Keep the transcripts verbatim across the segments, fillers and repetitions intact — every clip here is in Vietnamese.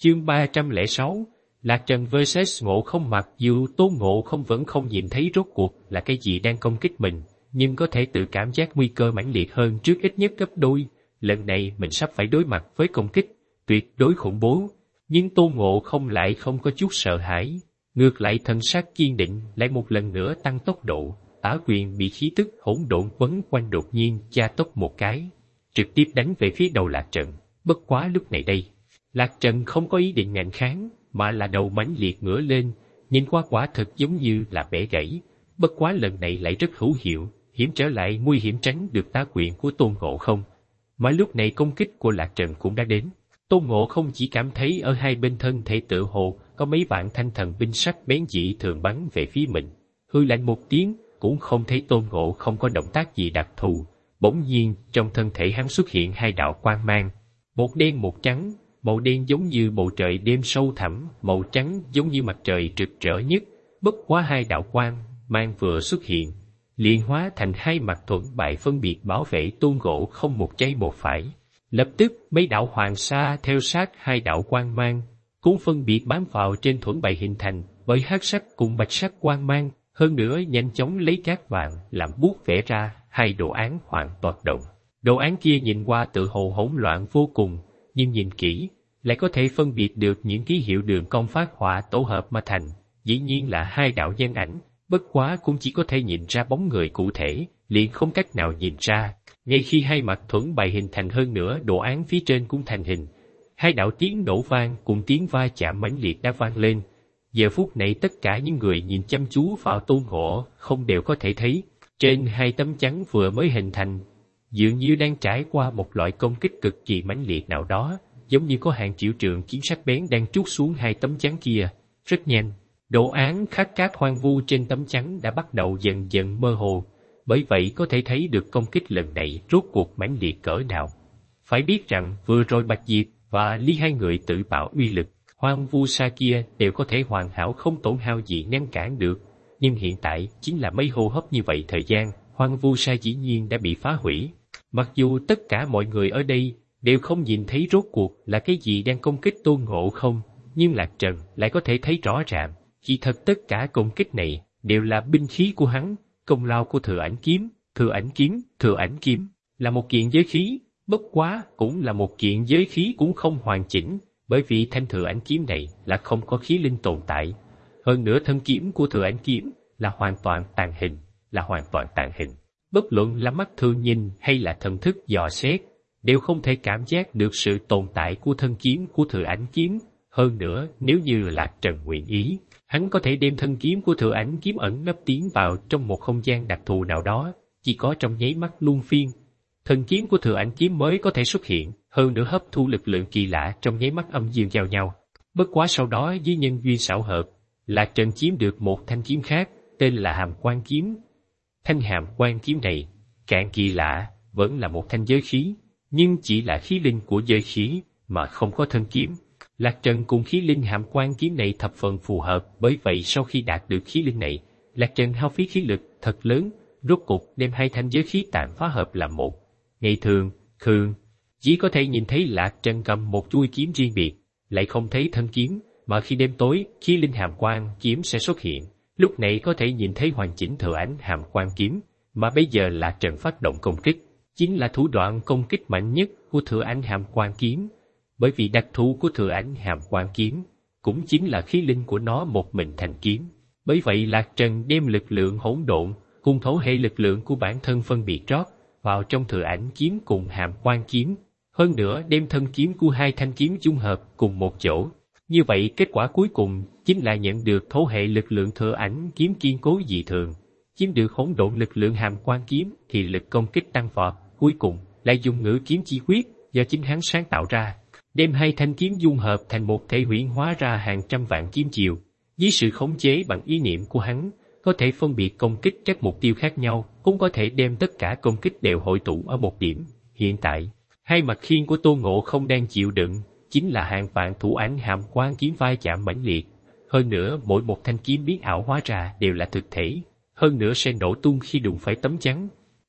Chương ba trăm lẻ sáu, Lạc Trần versus Ngộ Không. Mặc dù Tôn Ngộ Không vẫn không nhìn thấy rốt cuộc là cái gì đang công kích mình, nhưng có thể tự cảm giác nguy cơ mãnh liệt hơn trước ít nhất gấp đôi. Lần này mình sắp phải đối mặt với công kích tuyệt đối khủng bố, nhưng Tôn Ngộ Không lại không có chút sợ hãi, ngược lại thần sắc kiên định, lại một lần nữa tăng tốc độ. Tả quyền bị khí tức hỗn độn quấn quanh đột nhiên gia tốc một cái, trực tiếp đánh về phía đầu Lạc Trần. Bất quá lúc này đây, Lạc Trần không có ý định ngạnh kháng, mà là đầu mãnh liệt ngửa lên, nhìn qua quả thực giống như là bẻ gãy. Bất quá lần này lại rất hữu hiệu, hiểm trở lại nguy hiểm tránh được tá quyền của Tôn Ngộ Không. Mà lúc này công kích của Lạc Trần cũng đã đến. Tôn Ngộ Không chỉ cảm thấy ở hai bên thân thể tự hồ có mấy vạn thanh thần binh sắc bén dị thường bắn về phía mình. Hư lạnh một tiếng, cũng không thấy Tôn Ngộ Không có động tác gì đặc thù. Bỗng nhiên trong thân thể hắn xuất hiện hai đạo quang mang, một đen một trắng. Màu đen giống như bầu trời đêm sâu thẳm, màu trắng giống như mặt trời rực rỡ nhất. Bất quá hai đạo quang mang vừa xuất hiện, liền hóa thành hai mặt thuẫn bại phân biệt bảo vệ Tôn Ngộ Không một trái một phải. Lập tức mấy đạo hoàng sa theo sát hai đạo quang mang, cũng phân biệt bám vào trên thuẫn bại hình thành bởi hắc sắc cùng bạch sắc quang mang. Hơn nữa nhanh chóng lấy cát vàng làm bút vẽ ra hai đồ án hoàn toàn động. Đồ án kia nhìn qua tự hồ hỗn loạn vô cùng, nhưng nhìn kỹ lại có thể phân biệt được những ký hiệu đường cong phát họa tổ hợp mà thành, dĩ nhiên là hai đạo nhân ảnh. Bất quá cũng chỉ có thể nhìn ra bóng người cụ thể, liền không cách nào nhìn ra. Ngay khi hai mặt thuẫn bày hình thành, hơn nữa đồ án phía trên cũng thành hình, hai đạo tiếng nổ vang cùng tiếng va chạm mãnh liệt đã vang lên. Giờ phút này tất cả những người nhìn chăm chú vào Tôn Ngộ Không đều có thể thấy, trên hai tấm chắn vừa mới hình thành, dường như đang trải qua một loại công kích cực kỳ mãnh liệt nào đó, giống như có hàng triệu trường kiếm sắc bén đang trút xuống hai tấm chắn kia. Rất nhanh, đồ án khắc cát hoang vu trên tấm chắn đã bắt đầu dần dần mơ hồ, bởi vậy có thể thấy được công kích lần này rốt cuộc mãnh liệt cỡ nào. Phải biết rằng vừa rồi Bạch Diệp và Ly hai người tự bạo uy lực hoang vu sa kia đều có thể hoàn hảo không tổn hao gì ngăn cản được, nhưng hiện tại chính là mấy hô hấp như vậy thời gian, hoang vu sa dĩ nhiên đã bị phá hủy. Mặc dù tất cả mọi người ở đây đều không nhìn thấy rốt cuộc là cái gì đang công kích Tôn Ngộ Không, nhưng Lạc Trần lại có thể thấy rõ ràng, chỉ thật tất cả công kích này đều là binh khí của hắn, công lao của Thừa Ảnh Kiếm. Thừa Ảnh Kiếm, Thừa Ảnh Kiếm là một kiện giới khí, bất quá cũng là một kiện giới khí cũng không hoàn chỉnh, bởi vì thanh Thừa Ảnh Kiếm này là không có khí linh tồn tại. Hơn nữa thân kiếm của Thừa Ảnh Kiếm là hoàn toàn tàn hình, là hoàn toàn tàn hình. Bất luận là mắt thường nhìn hay là thần thức dò xét, đều không thể cảm giác được sự tồn tại của thân kiếm của Thừa Ảnh Kiếm. Hơn nữa, nếu như Lạc Trần nguyện ý, hắn có thể đem thân kiếm của Thừa Ảnh Kiếm ẩn nấp tiến vào trong một không gian đặc thù nào đó, chỉ có trong nháy mắt luân phiên, thân kiếm của Thừa Ảnh Kiếm mới có thể xuất hiện, hơn nữa hấp thu lực lượng kỳ lạ trong nháy mắt âm dương giao nhau. Bất quá sau đó với nhân duyên xảo hợp, Lạc Trần chiếm được một thanh kiếm khác, tên là Hàm Quan Kiếm. Thanh Hàm Quan Kiếm này, càng kỳ lạ, vẫn là một thanh giới khí, nhưng chỉ là khí linh của giới khí, mà không có thân kiếm. Lạc Trần cùng khí linh Hàm Quan Kiếm này thập phần phù hợp, bởi vậy sau khi đạt được khí linh này, Lạc Trần hao phí khí lực thật lớn, rốt cục đem hai thanh giới khí tạm phá hợp làm một. Ngày thường, Khương chỉ có thể nhìn thấy Lạc Trần cầm một chuôi kiếm riêng biệt, lại không thấy thân kiếm, mà khi đêm tối, khí linh Hàm Quan Kiếm sẽ xuất hiện, lúc này có thể nhìn thấy hoàn chỉnh Thừa Ảnh Hàm Quan Kiếm, mà bây giờ Lạc Trần phát động công kích, chính là thủ đoạn công kích mạnh nhất của Thừa Ảnh Hàm Quan Kiếm, bởi vì đặc thù của Thừa Ảnh Hàm Quan Kiếm cũng chính là khí linh của nó một mình thành kiếm. Bởi vậy Lạc Trần đem lực lượng hỗn độn cùng thổ hệ lực lượng của bản thân phân biệt rót vào trong Thừa Ảnh Kiếm cùng Hàm Quan Kiếm, hơn nữa đem thân kiếm của hai thanh kiếm dung hợp cùng một chỗ. Như vậy kết quả cuối cùng chính là nhận được thổ hệ lực lượng Thừa Ảnh Kiếm kiên cố dị thường, chiếm được hỗn độn lực lượng Hàm Quan Kiếm thì lực công kích tăng vọt, cuối cùng lại dùng ngữ kiếm chi quyết do chính hắn sáng tạo ra, đem hai thanh kiếm dung hợp thành một thể huyễn hóa ra hàng trăm vạn kiếm chiều. Dưới sự khống chế bằng ý niệm của hắn, có thể phân biệt công kích các mục tiêu khác nhau, cũng có thể đem tất cả công kích đều hội tụ ở một điểm. Hiện tại, hai mặt khiên của Tôn Ngộ Không đang chịu đựng chính là hàng vạn thủ ảnh Hàm Quan Kiếm vai chạm mãnh liệt. Hơn nữa mỗi một thanh kiếm biến ảo hóa ra đều là thực thể, hơn nữa sẽ nổ tung khi đụng phải tấm chắn.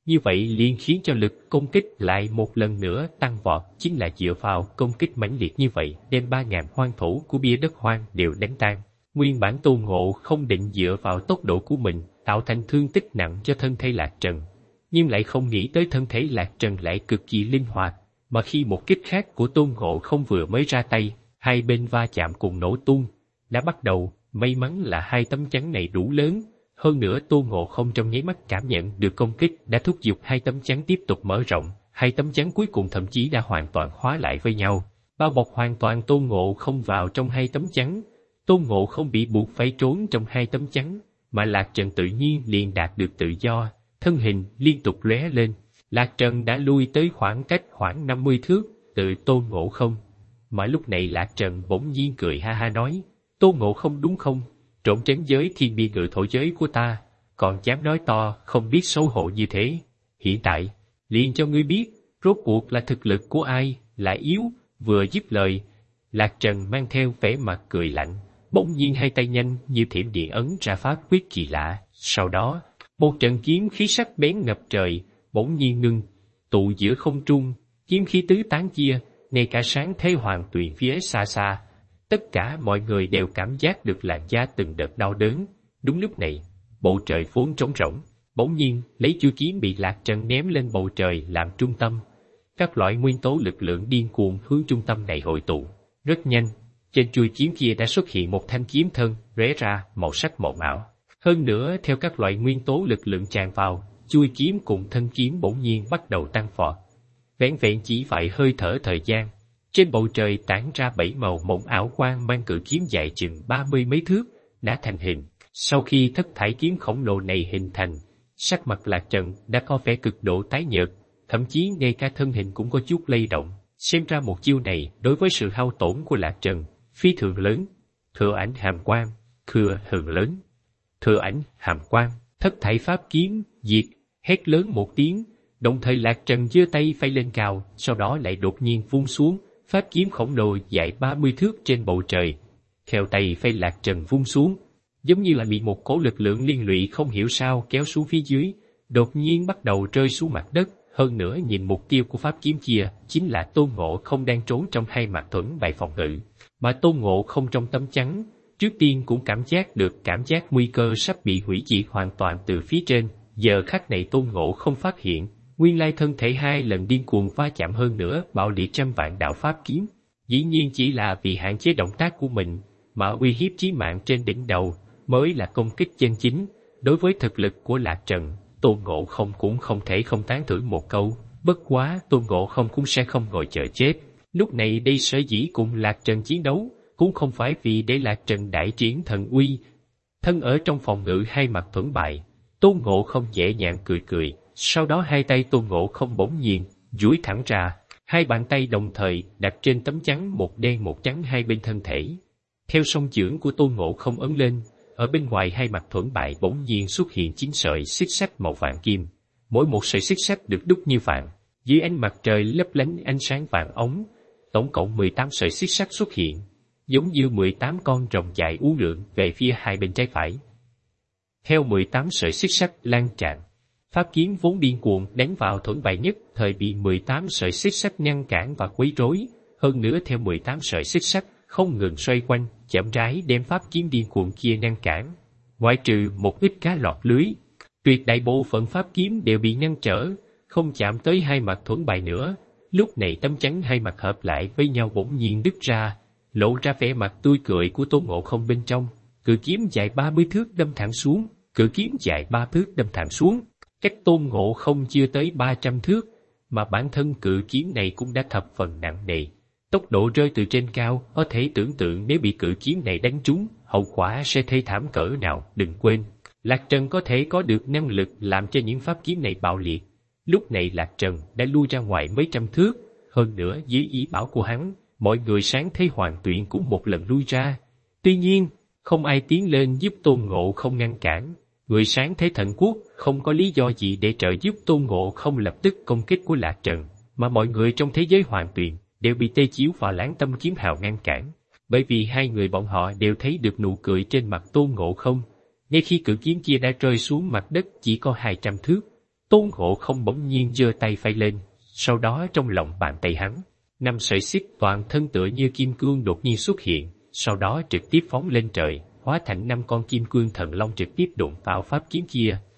Như vậy liền khiến cho lực công kích lại một lần nữa tăng vọt, chính là dựa vào công kích mãnh liệt như vậy đem ba ngàn hoang thủ của bia đất hoang đều đánh tan. Nguyên bản Tôn Ngộ không định dựa vào tốc độ của mình tạo thành thương tích nặng cho thân thể Lạc Trần, nhưng lại không nghĩ tới thân thể Lạc Trần lại cực kỳ linh hoạt, mà khi một kích khác của Tôn Ngộ không vừa mới ra tay, hai bên va chạm cùng nổ tung, đã bắt đầu. May mắn là hai tấm chắn này đủ lớn, hơn nữa Tôn Ngộ không trong nháy mắt cảm nhận được công kích đã thúc giục hai tấm chắn tiếp tục mở rộng, hai tấm chắn cuối cùng thậm chí đã hoàn toàn hóa lại với nhau, bao bọc hoàn toàn Tôn Ngộ không vào trong hai tấm chắn. Tôn Ngộ không bị buộc phải trốn trong hai tấm chắn, mà Lạc Trần tự nhiên liền đạt được tự do, thân hình liên tục lóe lên. Lạc Trần đã lui tới khoảng cách khoảng năm mươi thước từ Tôn Ngộ không, mà lúc này Lạc Trần bỗng nhiên cười ha ha nói: Tôn Ngộ không đúng không? Trộn trấn giới thiên biên ngự thổ giới của ta, còn dám nói to không biết xấu hổ như thế. Hiện tại, liền cho ngươi biết, rốt cuộc là thực lực của ai, lại yếu. Vừa dứt lời, Lạc Trần mang theo vẻ mặt cười lạnh, bỗng nhiên hai tay nhanh như thiểm điện ấn ra pháp quyết kỳ lạ. Sau đó, một trận kiếm khí sắc bén ngập trời, bỗng nhiên ngưng, tụ giữa không trung, kiếm khí tứ tán chia, ngay cả sáng thế hoàng tuyền phía xa xa. Tất cả mọi người đều cảm giác được làn da từng đợt đau đớn. Đúng lúc này, bầu trời vốn trống rỗng, bỗng nhiên lấy chuôi kiếm bị Lạc Trần ném lên bầu trời làm trung tâm. Các loại nguyên tố lực lượng điên cuồng hướng trung tâm này hội tụ. Rất nhanh, trên chuôi kiếm kia đã xuất hiện một thanh kiếm thân, rẽ ra màu sắc mộng ảo. Hơn nữa, theo các loại nguyên tố lực lượng tràn vào, chuôi kiếm cùng thân kiếm bỗng nhiên bắt đầu tăng vọt. Vẻn vẹn chỉ vài hơi thở thời gian, trên bầu trời tản ra bảy màu mộng ảo quang mang cự kiếm dài chừng ba mươi mấy thước, đã thành hình. Sau khi thất thải kiếm khổng lồ này hình thành, sắc mặt Lạc Trần đã có vẻ cực độ tái nhợt, thậm chí ngay cả thân hình cũng có chút lay động. Xem ra một chiêu này đối với sự hao tổn của Lạc Trần phi thường lớn. Thừa ảnh hàm quang, thừa hừng lớn. Thừa ảnh hàm quang, thất thải pháp kiếm diệt, hét lớn một tiếng, đồng thời Lạc Trần giơ tay phay lên cao, sau đó lại đột nhiên vung xuống. Pháp kiếm khổng lồ dài ba mươi thước trên bầu trời, theo tay phay Lạc Trần vung xuống, giống như là bị một cỗ lực lượng liên lụy không hiểu sao kéo xuống phía dưới, đột nhiên bắt đầu rơi xuống mặt đất. Hơn nữa nhìn mục tiêu của pháp kiếm kia chính là Tôn Ngộ không đang trốn trong hai mặt thuẫn bài phòng ngự, mà Tôn Ngộ không trong tấm chắn, trước tiên cũng cảm giác được cảm giác nguy cơ sắp bị hủy diệt hoàn toàn từ phía trên. Giờ khắc này Tôn Ngộ không phát hiện, nguyên lai thân thể hai lần điên cuồng va chạm hơn nữa bạo liệt trăm vạn đạo pháp kiếm, dĩ nhiên chỉ là vì hạn chế động tác của mình, mà uy hiếp chí mạng trên đỉnh đầu mới là công kích chân chính. Đối với thực lực của Lạc Trần, Tôn Ngộ không cũng không thể không tán thưởng một câu. Bất quá Tôn Ngộ không cũng sẽ không ngồi chờ chết. Lúc này đây sở dĩ cùng Lạc Trần chiến đấu, cũng không phải vì để Lạc Trần đại triển thần uy. Thân ở trong phòng ngự hai mặt thuẫn bại, Tôn Ngộ không nhẹ nhàng cười cười. Sau đó hai tay Tôn Ngộ không bỗng nhiên duỗi thẳng ra, hai bàn tay đồng thời đặt trên tấm chắn một đen một trắng hai bên thân thể. Theo song chưởng của Tôn Ngộ không ấn lên, ở bên ngoài hai mặt thuẫn bại bỗng nhiên xuất hiện chín sợi xích sắt màu vàng kim. Mỗi một sợi xích sắt được đúc như vàng, dưới ánh mặt trời lấp lánh ánh sáng vàng ống. Tổng cộng mười tám sợi xích sắt xuất hiện, giống như mười tám con rồng dài uốn lượn về phía hai bên trái phải. Theo mười tám sợi xích sắt lan tràn, pháp kiếm vốn điên cuồng đánh vào thuẫn bại nhất thời bị mười tám sợi xích sắt ngăn cản và quấy rối. Hơn nữa theo mười tám sợi xích sắt không ngừng xoay quanh, chậm rãi đem pháp kiếm điên cuồng kia ngăn cản. Ngoại trừ một ít cá lọt lưới, tuyệt đại bộ phận pháp kiếm đều bị ngăn trở, không chạm tới hai mặt thuẫn bại nữa. Lúc này tấm chắn hai mặt hợp lại với nhau bỗng nhiên đứt ra, lộ ra vẻ mặt tươi cười của Tôn Ngộ không bên trong. Cự kiếm dài ba mươi thước đâm thẳng xuống, cự kiếm dài ba thước đâm thẳng xuống, cách Tôn Ngộ không chưa tới ba trăm thước, mà bản thân cự kiếm này cũng đã thập phần nặng nề. Tốc độ rơi từ trên cao, có thể tưởng tượng nếu bị cự kiếm này đánh trúng, hậu quả sẽ thê thảm cỡ nào. Đừng quên, Lạc Trần có thể có được năng lực làm cho những pháp kiếm này bạo liệt. Lúc này Lạc Trần đã lui ra ngoài mấy trăm thước, hơn nữa dưới ý bảo của hắn, mọi người sáng thế hoàn tuyển cũng một lần lui ra. Tuy nhiên, không ai tiến lên giúp Tôn Ngộ không ngăn cản. Người sáng thế thần quốc không có lý do gì để trợ giúp Tôn Ngộ không lập tức công kích của Lạc Trần, mà mọi người trong thế giới hoàn tuyển đều bị Tê Chiếu và Lãng Tâm Kiếm Hào ngăn cản, bởi vì hai người bọn họ đều thấy được nụ cười trên mặt Tôn Ngộ không. Ngay khi cự kiếm kia đã rơi xuống mặt đất chỉ có hai trăm thước, Tôn Ngộ Không bỗng nhiên giơ tay phay lên, sau đó trong lòng bàn tay hắn, năm sợi xiết toàn thân tựa như kim cương đột nhiên xuất hiện, sau đó trực tiếp phóng lên trời, hóa thành năm con kim cương thần long trực tiếp đụng vào pháp kiếm kia,